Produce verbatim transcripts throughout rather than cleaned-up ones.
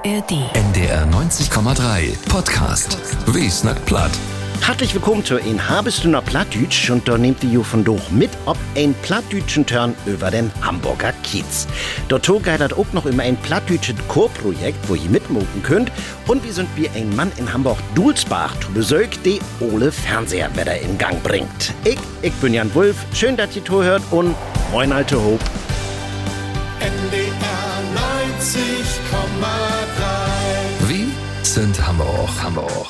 R D. N D R neunzig Komma drei Podcast. Wie snackt platt? Herzlich willkommen zu ein Habestünder Plattdütsch und da nehmt ihr von doch mit ob ein plattdütschen Turn über den Hamburger Kiez. Dort geidert auch noch immer ein plattdütschen Chorprojekt, wo ihr mitmucken könnt und wir sind wie ein Mann in Hamburg-Dulsbach zu Besuch, die Ole Fernseher wieder in Gang bringt. Ich, ich bin Jan Wulff, schön, dass ihr zuhört und moin alte Hope. N D R neunzig Komma drei. Wie sind Hamburg, Hamburg.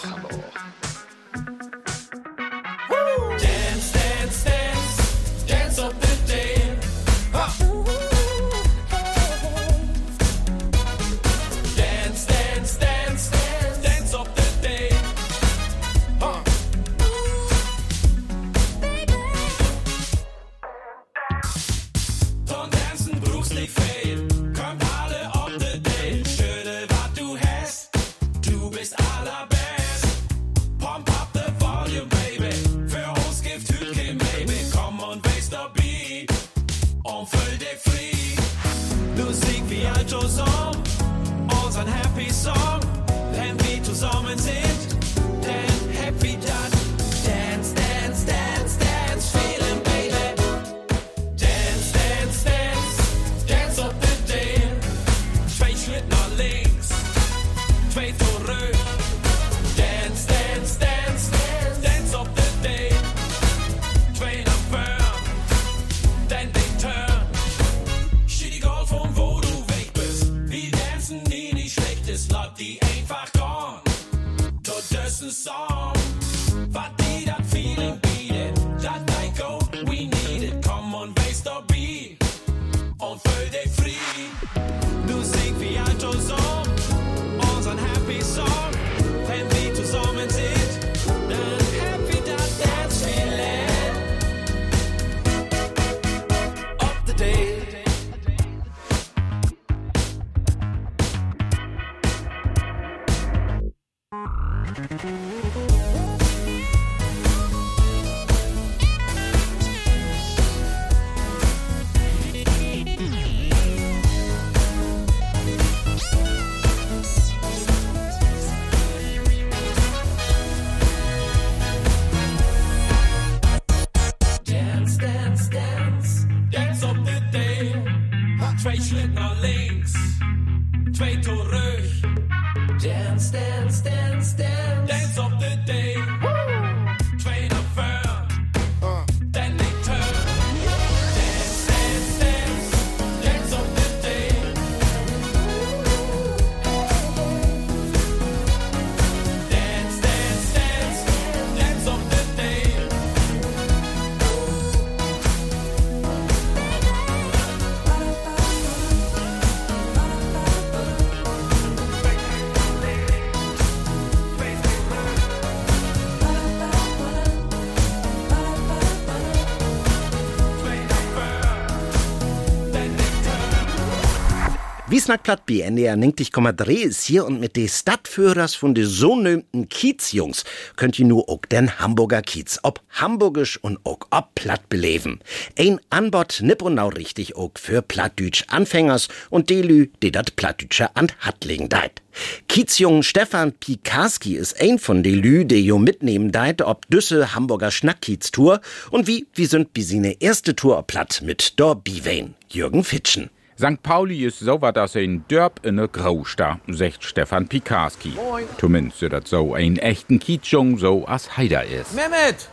Wie snackt platt bei N D R neunzig Komma drei ist hier und mit de Stadtführers von de so nömten Kiezjungs könnt ihr nur auch den Hamburger Kiez ob hamburgisch und auch ob platt beleben. Ein Anbot nipp und nau richtig auch für Plattdütsch Anfängers und Delü, die dat Plattdütsche an Hand legen deit. Kiezjungen Stefan Pikarski ist ein von de Lü, de jo mitnehmen deit ob düsse Hamburger Schnackkiez-Tour und wie, wie sind bi sine erste Tour ob platt mit Dor Biwein, Jürgen Fitschen. Sankt Pauli ist so wat as ein Dörp in ne Grausta, sagt Stefan Pikarski. Moin. Zumindest dat so ein echten Kiezjung so as Heider ist. Mehmet!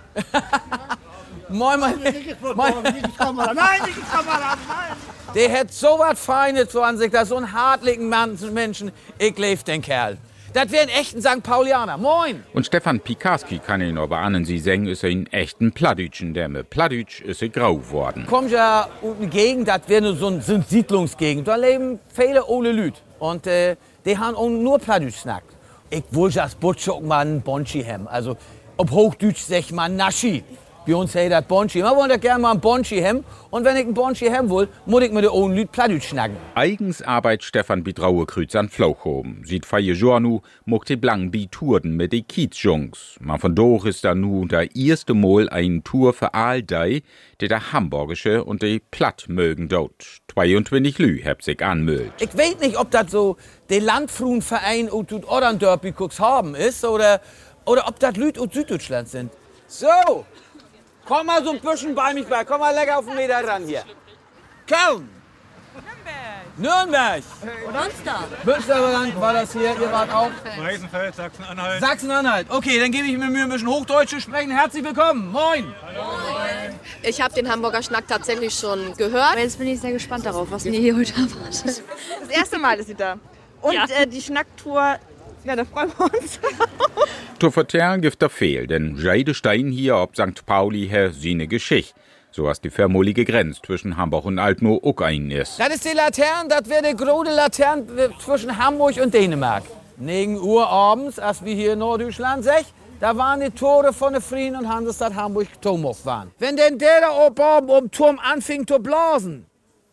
Moin, mein... Nein, ich komm mal an, nein! Der hat so was Feines so an sich, das so ein hartlichen Menschen. Ich leif den Kerl. Das wär ein echten Sankt Paulianer. Moin! Und Stefan Pikarski kann ihn aber ahnen, sie singen, ist ein echten Plattdütschen, der mit Plattdütsch ist er grau worden. Kommt ja aus einer Gegend, das wär nur so eine Siedlungsgegend. Da leben viele ole Lüd. Und äh, die haben auch nur Plattdütsch snackt. Ich will das Butschok mal ein Bonchi haben. Also, ob Hochdeutsch sag ich mal Naschi. Bei uns heißt das Bonschi. Man wollte gerne mal ein Bonschi haben. Und wenn ich ein Bonschi haben will, muss ich mit der ohren Lüt Plattdeutsch schnacken. Eigens arbeit Stefan Bidraue-Krütz an Flauchhoben. Sieht feie Jahr nu, mocht die blang bi Touren mit de Kiezjungs. Man von doch ist da nu da erste Mal ein Tour für all die, die der Hamburgische und die Platt mögen dort. zweiundzwanzig Lü hab sich anmüllt. Ich weiß nicht, ob das so der Landfrauenverein und Odern Derby haben ist oder, oder ob das Lüt aus Süddeutschland sind. So, komm mal so ein bisschen bei mich bei. Komm mal lecker auf den Meter ran hier. Köln. Nürnberg. Nürnberg. Und Münster. Münsterland war das hier. Ihr wart auch. Weißenfeld, Sachsen-Anhalt. Sachsen-Anhalt. Okay, dann gebe ich mir Mühe, ein bisschen Hochdeutsch zu sprechen. Herzlich willkommen. Moin. Ich habe den Hamburger Schnack tatsächlich schon gehört. Aber jetzt bin ich sehr gespannt darauf, was mir hier heute erwartet. Das erste Mal ist sie da. Und ja. äh, die Schnacktour, ja, da freuen wir uns. Zu vertellen gibt da fehl, denn Jede Stein hier ob Sankt Pauli her seine Geschichte. So was die vermolige Grenze zwischen Hamburg und Altno auch ein ist. Das ist die Laterne, das wäre die große Laterne zwischen Hamburg und Dänemark. neun Uhr abends, als wir hier in Norddeutschland sech, da waren die Tore von der Frieden und Hansestadt Hamburg Tomhof waren. Wenn denn der da oben um Turm anfing zu blasen,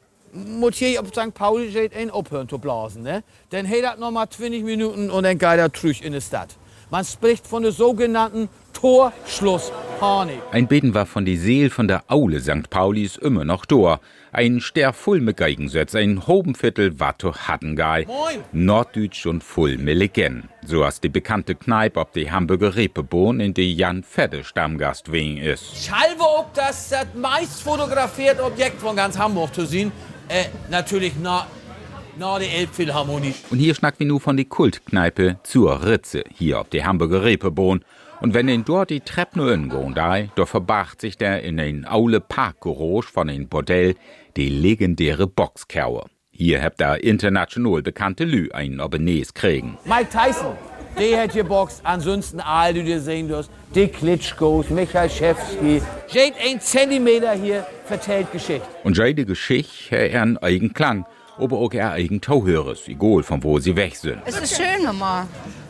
muss hier auf Sankt Pauli steht ein aufhören zu blasen, ne? Dann hält das noch mal zwanzig Minuten und dann geht er zurück in die Stadt. Man spricht von der sogenannten Torschlusspanik. Ein Beten war von die Seel von der Aule Sankt Paulis immer noch da. Ein Ster voll mit Geigensätz, ein Hobenviertel war to Hattengei. Norddeutsch und voll mit Legenden. So als die bekannte Kneipe ob die Hamburger Reeperbahn, in die Jan Fedde Stammgast wegen ist. Schalwe auch das, das meist fotografierte Objekt von ganz Hamburg zu sehen. Äh, natürlich na, na die Elbphilharmonie. Und hier schnacken wir nur von die Kultkneipe zur Ritze, hier auf die Hamburger Reeperbahn. Und wenn ihn dort die Treppe nur ingehen da, da verbarcht sich der in ein aule Parkgeräusch von ein Bordell die legendäre Boxkerwe. Hier habt ihr international bekannte Lü einen Obenes kriegen. Mike Tyson, der hat geboxt, ansonsten all, die du sehen wirst, die Klitschkos, Michael Schäfski. Jede ein Zentimeter hier vertellt Geschichte. Und jede Geschichte hat einen eigenen Klang, aber auch er eigen Tauhöres, egal von wo sie weg sind. Es ist schön, wenn man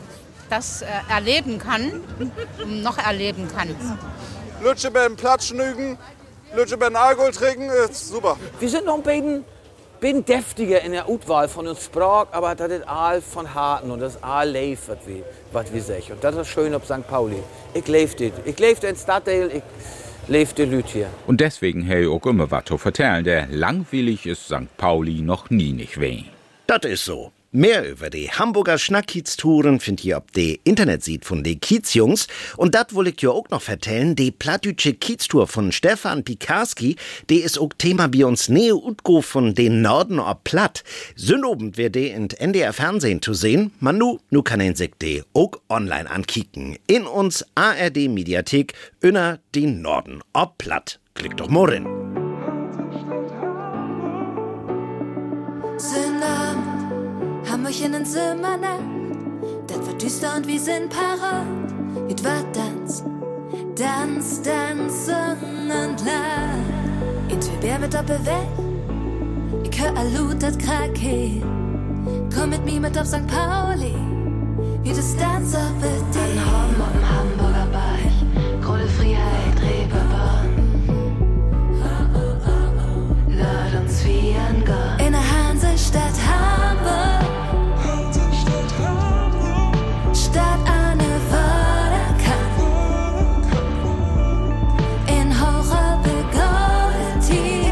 das äh, erleben kann, noch erleben kann. Lütsche beim Platschnügen, Lütsche beim Alkohol trinken, ist super. Wir sind noch ein bisschen, bisschen deftiger in der Utwahl von uns Sprach, aber das ist all von Harten und das ist all leif, was wir, was wir sehen. Und das ist schön auf Sankt Pauli. Ich lebe dit. Ich lebe in Stadtteil, ich lebe die Lüt hier. Und deswegen habe ich auch immer was zu vertellen, der langweilig ist Sankt Pauli noch nie nicht weh. Das ist so. Mehr über die Hamburger Schnackkiez-Touren findet ihr auf de Internetseite von de Kiezjungs. Und dat will ich ja auch noch vertellen, die plattdeutsche Kiez-Tour von Stefan Pikarski, die ist auch Thema bei uns Neo Utgo von den Norden ob Platt. Sündobend wird die in N D R Fernsehen zu sehen. Man nu, nu kann ein sich die auch online ankicken. In uns A R D Mediathek, inner den Norden ob Platt. Klickt doch mal rein. Hamburg in den Zimmernacht, das wird düster und wir sind parat. It war Tanz, Tanz, Tanz, und Lach. In Tübingen mit Doppelwelt, ich hör Alut, das Krake. Komm mit mir mit auf Sankt Pauli, wie das Tanz auf the Day. An Horn am Hamburger Beich, Große Freiheit, Reeperbahn. Lad uns wie ein Gott. In der Hansestadt Hamburg. Stadt Anne Waderkamp in hoher Begaudetie.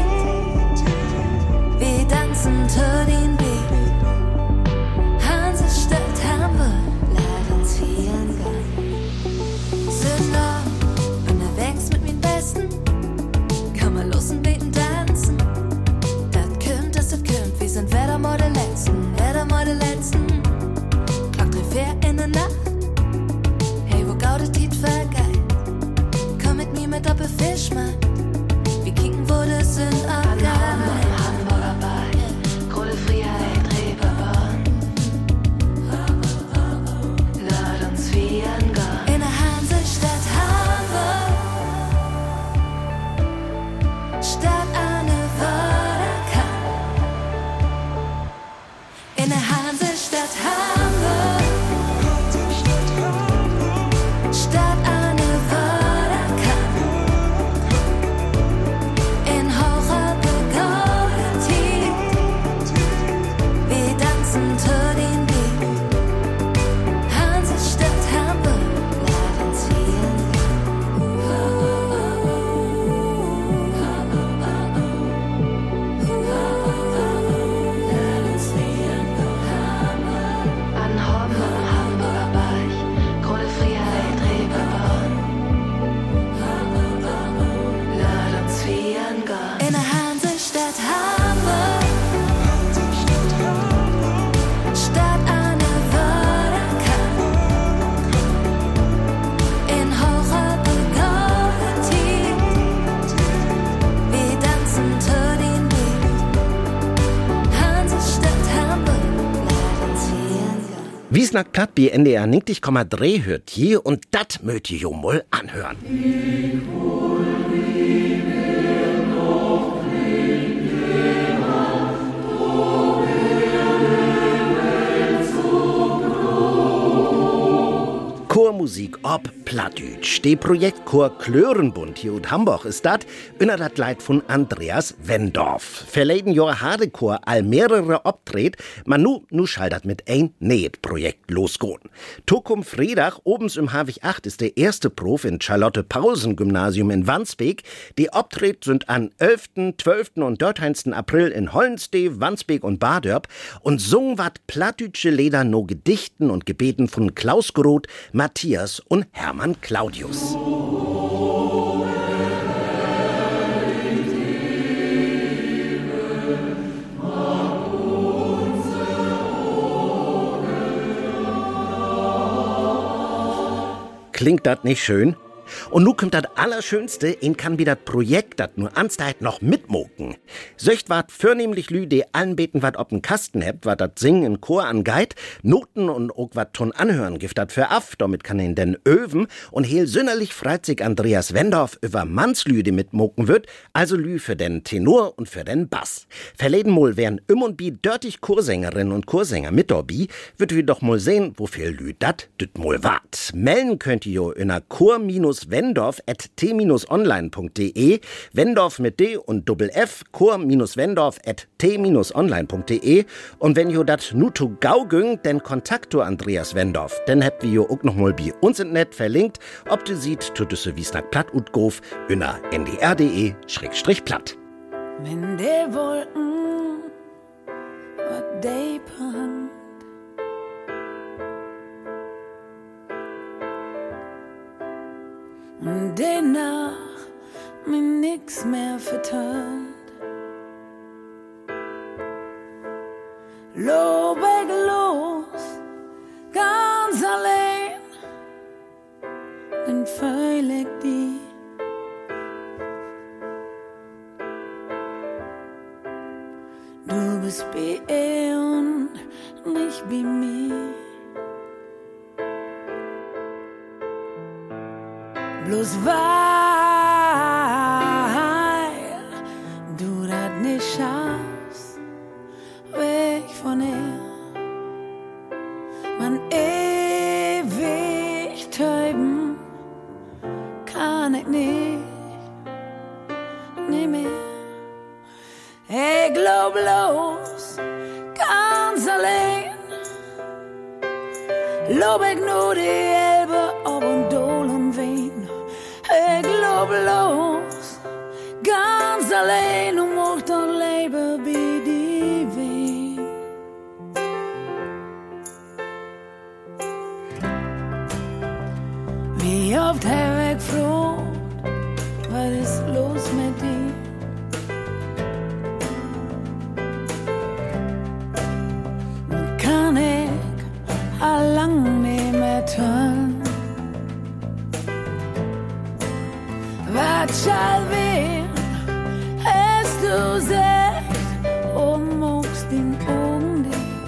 Wir tanzen zu den Beat. Hansestadt Hamburg, lad uns wie ein Gang. Sind noch unterwegs mit meinen Besten, kann man los und beten tanzen. Das kümmt, das das kümmt, wir sind wer mal der Letzten, wer mal der Letzten. Fair in der Nacht, hey, wo gaudet die vergeil? Komm mit mir mit Doppelfisch, Mann. Wir kicken, wo das sind auch geil. Hamburger Beich, Große Freiheit, Reeperbahn. Lad uns wie ein Gott. In der Hansestadt Hamburg. Stadt Anne Waderkamp. In der Hansestadt Hamburg. Stadt Anne Waderkamp. Wiesnack platt bei N D R neunzig Komma drei hört hier und dat möcht ihr jo mal anhören. Chormusik ob Plattdütsch. De Projekt Chor Klörenbund hier in Hamburg ist dat, unter dat Leit von Andreas Wendorf. Verleden Jahr hatte Chor all mehrere Obtret, man nu, nu schaldert mit ein Näht-Projekt losgehen. Tokum Freitag, obens im Havig acht, ist der erste Prof in Charlotte-Pausen-Gymnasium in Wandsbek. Die Obtret sind an elften, zwölften und dreizehn April in Hollenstee, Wandsbek und Badörp und sung wat plattdütsche Leder no Gedichten und Gebeten von Klaus Groth, Matthias und Hermann Claudius. Klingt das nicht schön? Und nu kommt das Allerschönste, in kann wie dat Projekt, dat nur Anstheit noch mitmoken. Söcht wat vornehmlich Lü, die anbeten wat ob'n Kasten hebt, wat dat Singen in Chor angeit, Noten und auch wat Ton anhören gift dat für af, damit kann ihn denn öven und heel sünnerlich freit sich Andreas Wendorf über Mannslü, die mitmoken wird, also Lü für den Tenor und für den Bass. Verleden mol wären im und bi dörtig Chorsängerinnen und Chorsänger mit dorbi, wird wir doch mal sehen, wofür Lü dat düt mol wat. Melden könnt ihr jo in a Chor- Wendorf at t online punkt de, Wendorf mit D und Doppel F, chor-wendorf at t online punkt de. Und wenn jo dat nu to gau güng, denn Kontakt to Andreas Wendorf, denn habt wir jo auch noch mal bei uns im Net verlinkt, ob du sieht, to düsse Wiesnack platt ut gof, unna n d r punkt d e schrägstrich platt. Wenn de Wolken wat de Hand und danach mir nix mehr vertat. Lobig los, ganz allein, dann feil ich die. Du bist bei ihr und nicht bei mir. Bloß weil du das nicht schaffst, weg von ihr, man ewig täuben kann ich nicht, nicht mehr. Ich glaub bloß, ganz allein, lob ich nur die Elbe ob und Dol und Wein. Ich glaub los, ganz allein und mocht doch leben bei die Wien. Wie oft hab ich gefragt, was ist los mit dir? Kann ich allang nicht mehr tun? Was schall werden, hast du gesagt, und magst den Augen dich.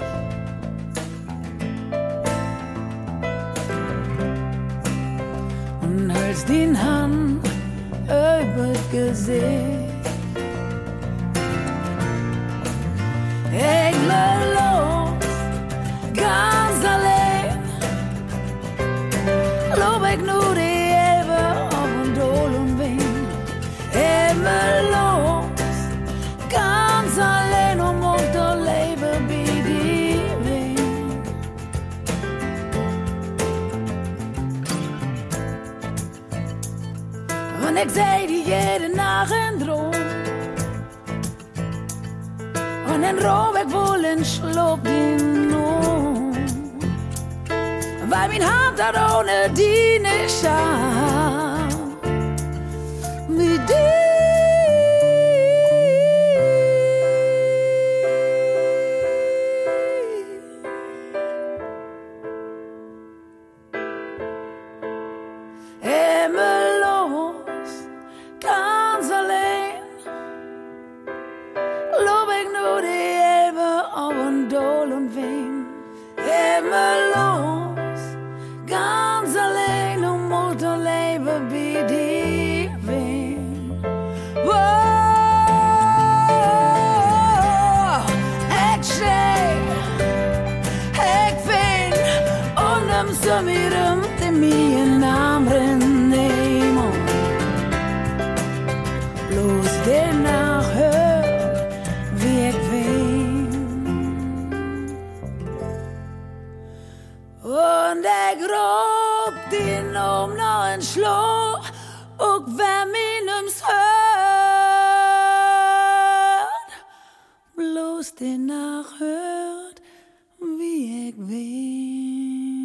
Und hältst den Hand über das Gesicht. Ich lass los, ganz allein, lob ich nur die los, ganz allein und mocht doch leben bei die Wien. Und ich seh die jede Nacht in Traum und dann rob ich wohl in Schluck den Not, weil mein Hand hat ohne die nicht schafft. Mit dir Lob ich nur die Elbe, ob und Dol und Wein. Immer som i rymde min armren nemo. Blås det nach hør, vi ikke ved. Und jeg råb din om når en slår, og hvad minums hørt. Blås det nach hørt, vi ikke ved.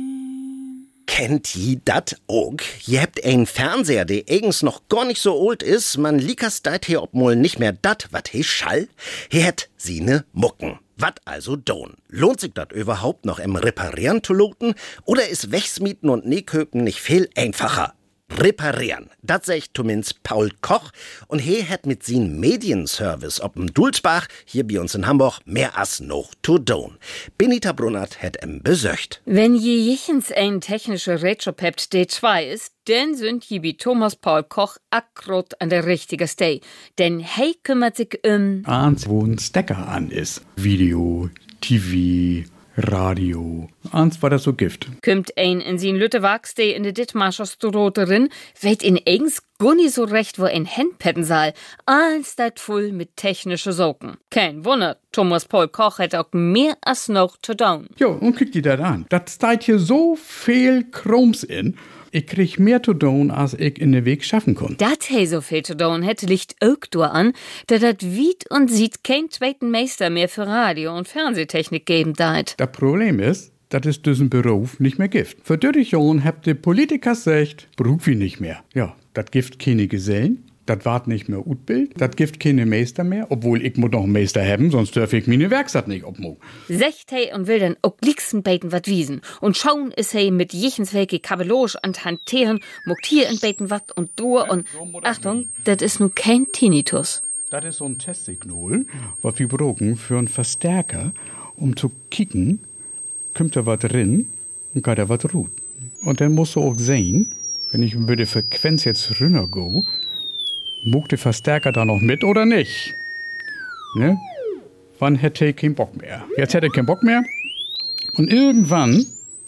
Kennt ihr dat auch? Ihr habt einen Fernseher, der eigens noch gar nicht so alt ist. Man liekers deit hier obmol nicht mehr dat, wat he schall. He hat sine Mucken. Wat also don? Lohnt sich dat überhaupt noch im Reparieren zu loten? Oder ist Wechsmieten und Nähköpen nicht viel einfacher? Reparieren, dat sagt zumindest Paul Koch. Und he hat mit sin Medienservice ob'm Dulsbach, hier bei uns in Hamburg, mehr as noch to don. Benita Brunnert hat em besöcht. Wenn je jichens ein technische Rätschop habt, D zwei ist, dann sind je wie Thomas Paul Koch akkurat an der richtigen Stelle. Denn he kümmert sich um... Eins, wo ein Stecker an ist. Video, T V... Radio. Eins war das so Gift. Kümmt ein in sin Lütte Wagstee in de Dittmarscher Strote rin, weht in eigens gunni so recht, wo ein Handpetten soll. Alles dat voll mit technische Socken. Kein Wunder, Thomas Paul Koch hat auch mehr als noch zu tun. Jo, und guck dir das an. Das steht hier so viel Chroms in. Ich krieg mehr zu tun, als ich in den Weg schaffen konnte. Dat he so viel zu tun hätte liegt auch nur an, dass dat wied und sieht kein zweiten Meister mehr für Radio- und Fernsehtechnik geben deit. Das Problem ist, dass es diesen Beruf nicht mehr gibt. Für dörrig Jahren habt die Politiker gesagt, Beruf wie nicht mehr. Ja, das gibt keine Gesellen. Das wart nicht mehr Utbild, das gibt keine Meister mehr, obwohl ich muss noch einen Meister haben, sonst dürfe ich meine Werkstatt nicht obmo. Secht he und will dann auch lichsten beten wat wiesen. Und schauen is he mit jichenswelke Kabeloge an hantieren, muckt hier in beten wat und dur und... Achtung, das ist nun kein Tinnitus. Das ist so ein Testsignal, was wir brauchen für einen Verstärker, um zu kicken, kommt da was drin und geht da was ruht. Und dann musst du auch sehen, wenn ich über die Frequenz jetzt rübergehe, muckt der Verstärker da noch mit oder nicht? Ne? Wann hätte ich keinen Bock mehr? Jetzt hätte ich keinen Bock mehr. Und irgendwann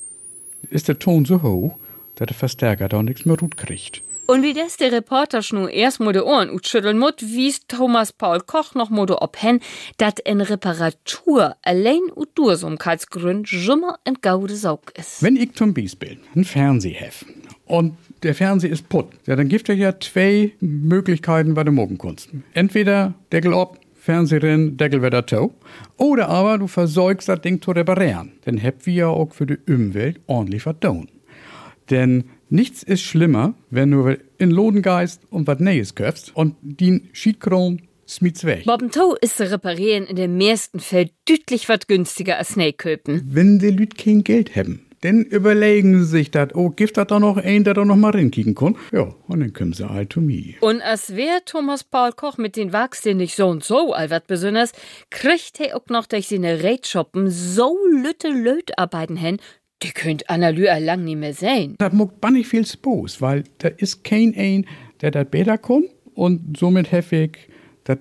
ist der Ton so hoch, dass der Verstärker da nichts mehr gut kriegt. Und wie das der Reporter schnur erst mal die Ohren utschütteln muss, wies Thomas Paul Koch noch mal obhen, dass in Reparatur allein und Dursamkeitsgrund schimmer und gaude Saug ist. Wenn ich zum Beispiel einen Fernseher habe und der Fernseher ist putt, ja, dann gibt es ja zwei Möglichkeiten bei der Morgenkunst. Entweder Deckel ab, Fernseher drin, Deckel wieder tau. Oder aber du versorgst das Ding zu reparieren. Dann habt wir ja auch für die Umwelt ordentlich was tun. Denn nichts ist schlimmer, wenn du in Lodengeist und was Neues kaufst und den Schiedkron smiet's weg. Bobbentou ist zu reparieren in dem meisten Fall deutlich was günstiger als Nähköpen. Wenn die Leute kein Geld haben, dann überlegen sie sich das, oh, gibt das da noch einen, der da noch mal reinkicken kann? Ja, und dann kommen sie halt zu mir. Und als wär Thomas Paul Koch mit den Wachsen nicht so und so all wat besonders, kriegt er auch noch durch seine Rätschoppen so lütte Lötarbeiten hin, die könnt Analyse lang nicht mehr sein. Das muckt bannig viel Spaß, weil da ist kein ein, der das besser kann und somit heftig das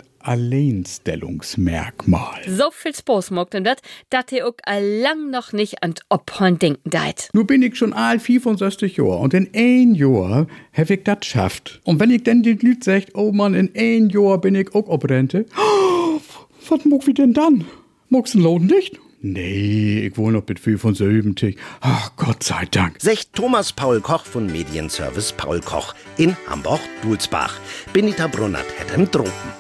Alleinstellungsmerkmal. So viel Spaß muckt denn das, dass er auch lang noch nicht an Obhorn denken deit. Nun bin ich schon all fünfundsechzig Jahre und in ein Jahr hab ich das geschafft. Und wenn ich dann den Leuten sag, oh Mann, in ein Jahr bin ich auch ob Rente, oh, was muck wie denn dann? Muck's den Lohn nicht? Nee, ich wohne noch mit fünfundsiebzig. Ach, Gott sei Dank. Secht Thomas Paul Koch von Medienservice Paul Koch in Hamburg-Dulsbach. Benita Brunnert hat im Tropen.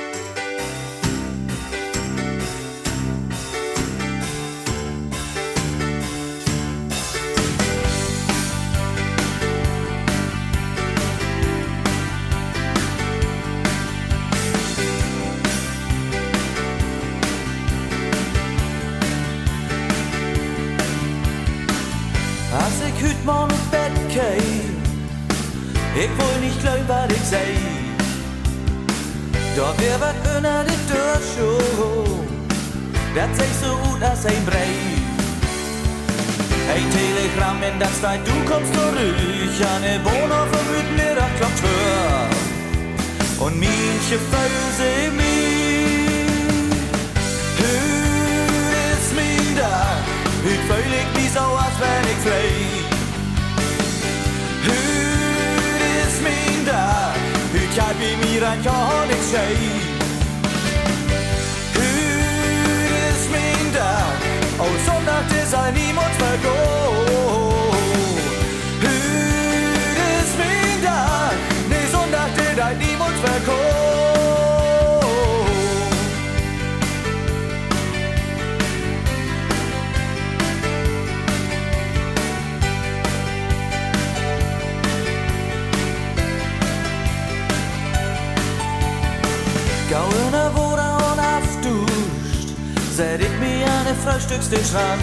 Als ich heute Morgen ins Bett käme, ich will nicht glauben, was ich seh. Doch wir wat unter die Tür schon, das sich so gut als ein Brief. Ein Telegramm, in das steht, du kommst zurück, an der Wohnhof und mit mir das klopft hör. Und manche Füße mich, hör ist mein da. Heute fühl ich mich so, als wenn ich flieh. ein Jahr nicht schön. Hüt ist mein Tag, oh Sonntag ist ein niemand vergoh. Hüt ist mein Tag, nee Sonntag ist ein niemand vergoh. Gauene Wohner und aufduscht, seit ich mir an den Frühstückstisch ran.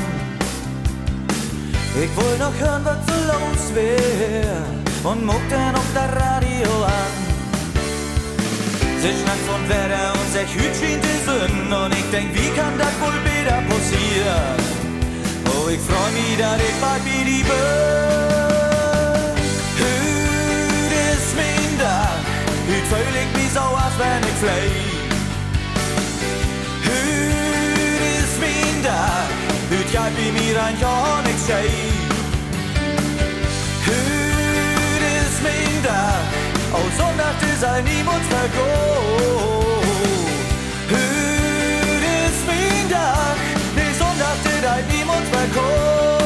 Ich will noch hören, was so los wär, und muck dann auf der Radio an. Sie schnackt von Wetter und sech Hüt schien die Sünn, und ich denk, wie kann das wohl wieder passieren? Oh, ich freu mich, dass ich bald wie die bin. Hüt ist mein Tag, Hüt fühl ich mich so, als wenn ich flieh. Hüt ist mein Tag, Hüt gab wie mir ein Jahr nicht schön. Hüt ist mein Tag, oh Sonntag ist ein niemand vergoh. Hüt ist mein Tag, nee Sonntag ist ein niemand vergoh.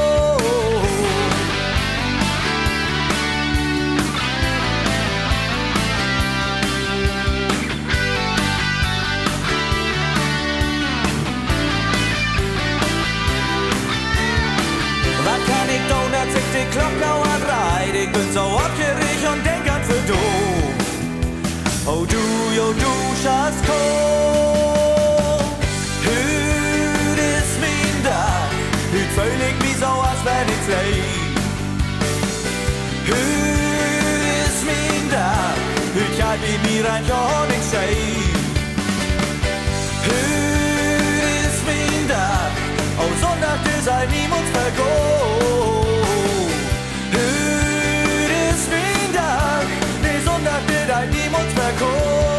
Was kann ich tun, dass ich die Glocke anreit? Ich bin so aufgeregt und denk an für du. Oh du, jo du, Schatz, komm. Hüt ist mein Tag, Hüt fühl ich mich so, als wenn ich flieh. Hüt ist mein Tag, Hüt gab wie mir ein Jahr nicht schön. Hüt ist mein Tag, oh Sonntag ist ein niemand vergoh. Hüt ist mein Tag, nee Sonntag ist ein niemand vergoh.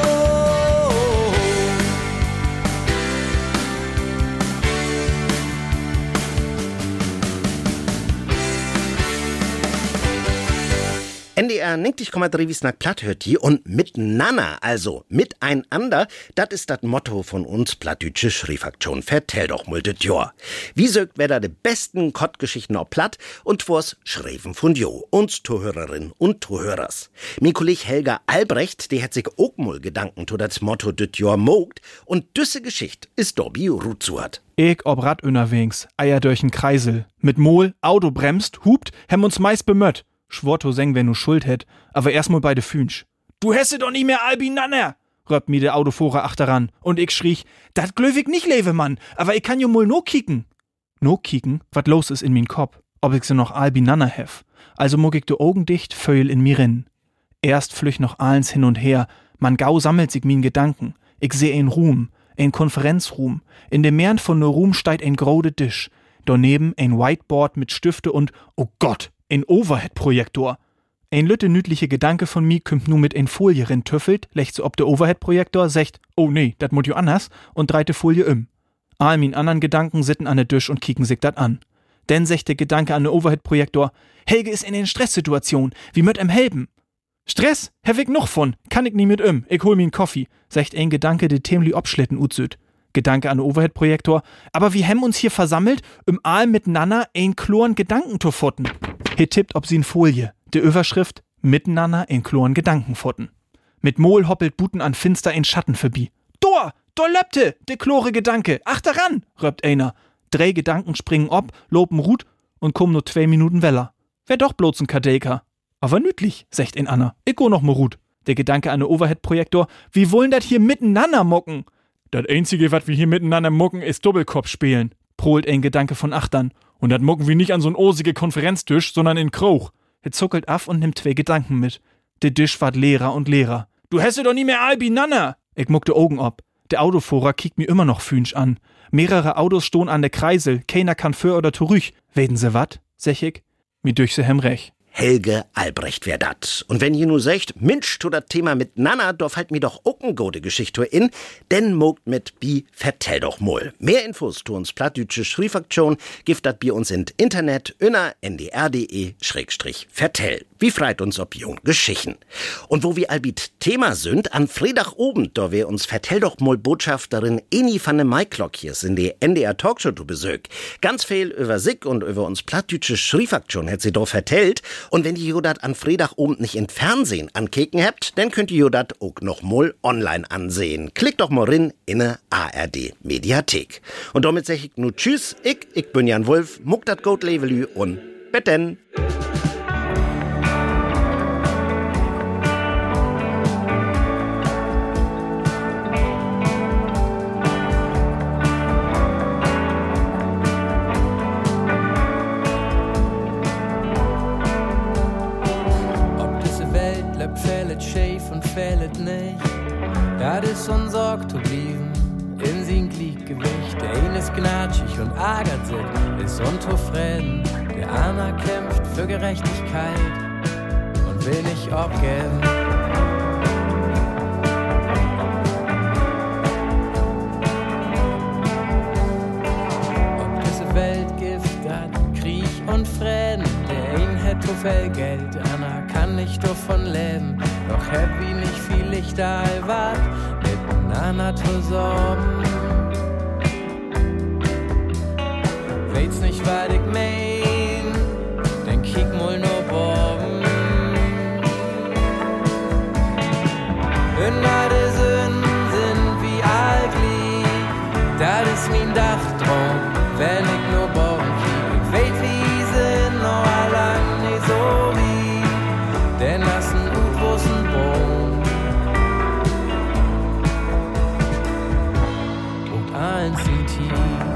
N D R neunzig Komma drei wie Snack platt hört die und miteinander, also miteinander, das ist das Motto von uns plattdütsche Schriefaktion. Vertell doch mal das Jahr. Wie sögt wer da de besten Kottgeschichten auf platt und vors Schreven von Jo, uns Zuhörerinnen und Zuhörers. Mein Kollege Helga Albrecht, der hat sich auch mal Gedanken zu das Motto das Jahr mogt und düsse Geschichte ist Dobby Ruth zu hat. Ich ob Rad unterwegs, Eier durch den Kreisel. Mit Mol, Auto bremst, hupt, hem uns meist bemött. Schworto seng, wenn du Schuld hätt, aber erstmal bei de Fünsch. Du hässe doch nie mehr Albinanner, röpt mir der Autofahrer achteran. Und ich schrie, dat glöw ich nicht, Levemann, aber ich kann jo mal no kicken. No kicken, wat los is in min Kopf, ob ich se noch Albinanner hef. Also muck ich de Augen dicht, föhl in mir rin. Erst flüch noch allens hin und her, man gau sammelt sich min Gedanken. Ich seh ein Ruhm, ein Konferenzruhm. In dem Meeren von ne Ruhm steigt ein grode Tisch. Daneben ein Whiteboard mit Stifte und, oh Gott, ein Overhead-Projektor. Ein lütte nütliche Gedanke von mi kümmt nu mit ein Folie rin tüffelt, lecht so ob der Overhead-Projektor, secht, oh nee, dat mut jo anders, und dreite Folie im. All min anderen Gedanken sitten an de Tisch und kicken sich dat an. Denn secht der Gedanke an de Overhead-Projektor, Helge ist in en Stresssituation, wie möt em helben? Stress? Hef ich noch von, kann ich nie mit im, ich hol mi n Koffi, secht ein Gedanke de Themli obschlitten utsüt. Gedanke an de Overhead-Projektor, aber wie hem uns hier versammelt, im Aal miteinander ein kloren Gedanken zu fotten. He tippt ob sie n Folie, de Überschrift, miteinander ein kloren Gedanken fotten. Mit Mol hoppelt Buten an Finster ein Schatten verbi. Dor, dor löpte, de klore Gedanke, ach daran, röpt einer. Drei Gedanken springen ob, loben Rut und kommen nur zwei Minuten weller. Wär doch bloß n Kadelka. Aber nütlich, secht ein Anna, ich go noch mal Rut. Der Gedanke an de Overhead-Projektor, wie wollen dat hier miteinander mocken? Das Einzige, was wir hier miteinander mucken, ist Doppelkopf spielen, prohlt ein Gedanke von Achtern. Und das mucken wir nicht an so'n osige Konferenztisch, sondern in Kroch. Er zuckelt af und nimmt zwei Gedanken mit. Der Tisch ward leerer und leerer. Du hässe doch nie mehr Albinanner! Ich muck de Augen ob. Der Autofahrer kickt mir immer noch fünsch an. Mehrere Autos stohn an der Kreisel, keiner kann für oder zurück. Weden se wat? Sech ich. Mir durch se hem rech. Helge Albrecht wär dat. Und wenn ihr nu secht, Mensch, to dat Thema mit Nana, da fällt mir doch auch n gute Geschichte in, denn mogt mit bi vertell doch mal. Mehr Infos zu uns plattdütsche Schriefaktion gibt dat bi uns in Internet unter n d r punkt d e schrägstrich vertell. Wie freit uns ob jung Geschichten. Und wo wir albit Thema sind, an Freitag oben, da wir uns vertell doch mal Botschafterin Eni van de Maiklokjes in die N D R Talkshow zu Besuch. Ganz viel über sich und über uns plattdütsche Schriefaktion hat sie doch vertellt. Und wenn ihr Jodat an Freitag oben nicht im Fernsehen ankeken habt, dann könnt ihr Jodat auch noch mal online ansehen. Klickt doch mal rein in eine A R D Mediathek. Und damit sag ich nur tschüss, ich, ich bin Jan Wulff, muck dat Goat Levelü und betten. Fället nicht, das ist unser Oktoblieben in sin Gliedgewicht. Der eine ist gnatschig und ärgert sich, ist unzufrieden. Der andere kämpft für Gerechtigkeit und will nicht abgeben. Ob diese Welt Gift hat, Krieg und Frieden. Der eine hat zu viel Geld, der andere kann nicht davon leben. Doch hab wie nicht viel Lichter wat miteinander zu sorgen. Weit's nicht, was ich mein, dann kick mal nur morgen. Und alle Sünden sind wie allglied, das ist mein Dachtraum, wenn ich nur morgen kick. Ich weet, wie sind noch lang nicht so wie, denn das ist ein großen Baum. Und eins sind tief.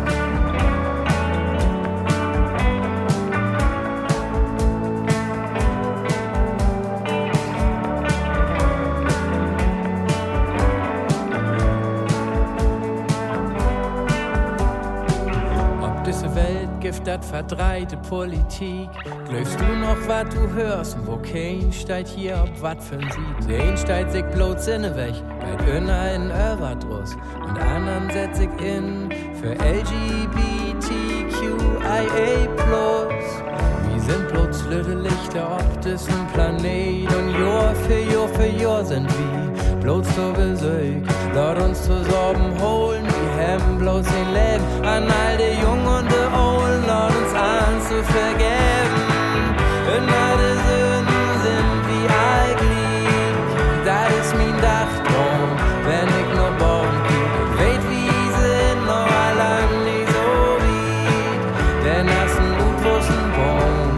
Ob diese Welt Gift dat verdreite Politik, glaubst du noch, wat du hörst? Wo kein steigt hier, ob wat für'n Sieg. Der ein steigt sich bloß Sinne weg, bei einer in Overdruss. Und anderen setz ich in für L G B T Q I A plus. Wir sind bloß lütte Lichter auf diesem Planet. Und Jahr für Jahr für Jahr sind wir bloß zu Besuch. Lass uns zusammen holen, wir haben bloß ein Leben an all die Jungen und die Olden. Lass uns an zu vergeben. Und alle Sünden sind wie allglied, das ist mein Dachtraum, wenn ich nur morgen kiek. Ich weet, wie sind noch lang nicht so wie, denn das ist ein unwussen Baum.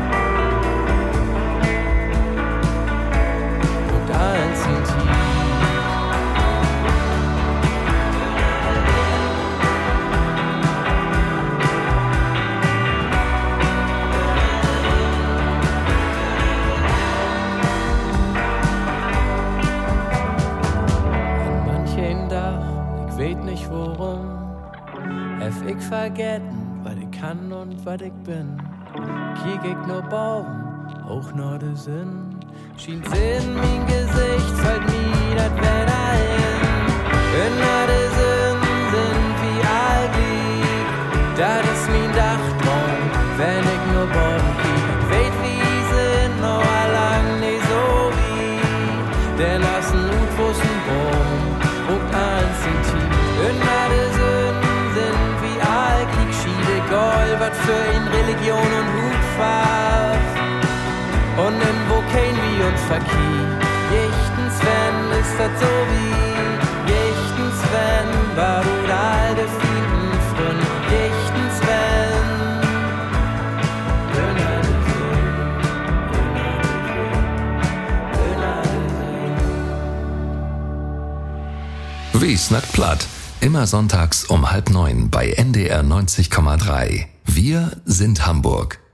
Und eins sind tief. Ich vergessen, was ich kann und was ich bin. Kiek ich nur Baum, auch nur der Sinn. Schien Sinn, mein Gesicht fällt mir dat wenn ein. Und nur der Sinn sind wie allglied, das ist mein Dachtraum, wenn ich nur Baum kiek. Ich weet, wie sind noch lang nicht so wie, denn das ist ein unwussen Baum, und eins sind tief. Und nur der Sinn egal, was für in Religion und Hutfach. Und in wo kein wie uns verkehrt. Jechtens wenn ist das so wie, jechtens wenn war du alte Frieden frün. Jechtens wenn. Wie snackt platt? Immer sonntags um halb neun bei N D R neunzig Komma drei. Wir sind Hamburg.